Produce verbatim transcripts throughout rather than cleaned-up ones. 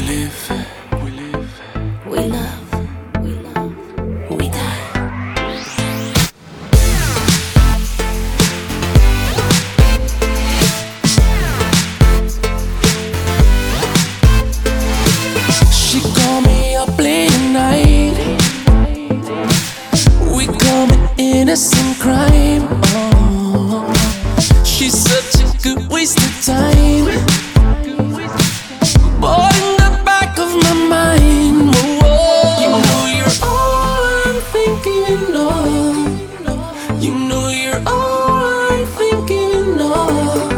live, we live, We love, we love, we die. She called me up late at night. We commit innocent crime. Oh, she's such a good waste of time. But in the back of my mind, whoa, you know you're all I'm thinking of. You know you're all I'm thinking of.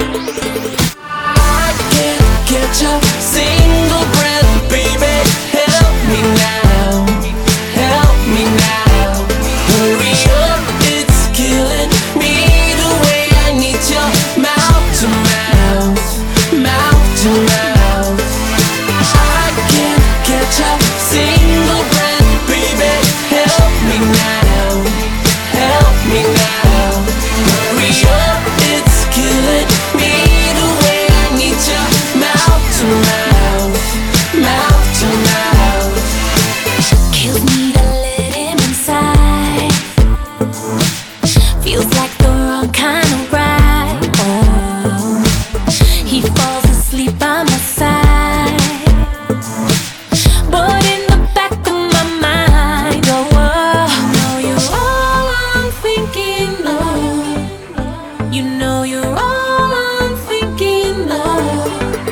I can't catch a single breath, baby. Help me now, help me now. Hurry up, it's killing me the way I need your mouth to mouth, mouth to mouth. I can't catch a single breath, baby. Help me now, help me now. Hurry up, it's killing me the way I need your mouth to mouth, mouth to mouth. Kills me to let him inside. Feels like the wrong kind of ride. Oh, he falls asleep by my side. But in the back of my mind, oh, oh, you know you're all I'm thinking of. You know you're all I'm thinking of.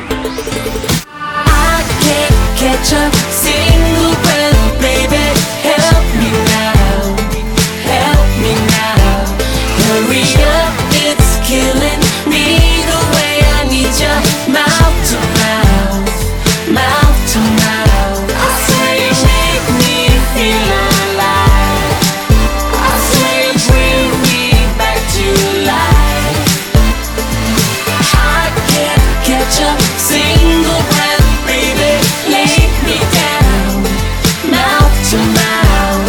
I can't catch a single breath, baby. Help me now, help me now. Hurry up, it's killing me the way I need your mouth to mouth, mouth to mouth. I swear you make me feel alive. I swear you bring me back to life. I can't catch a single breath, baby. Lay me down, mouth to mouth.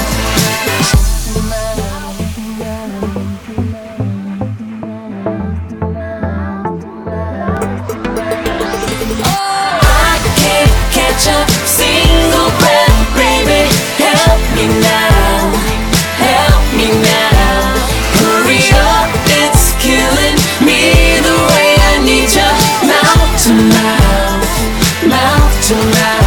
I can't catch a single breath, baby. Help me now, help me now. Hurry up, it's killing me the way I need your mouth to mouth, mouth to mouth.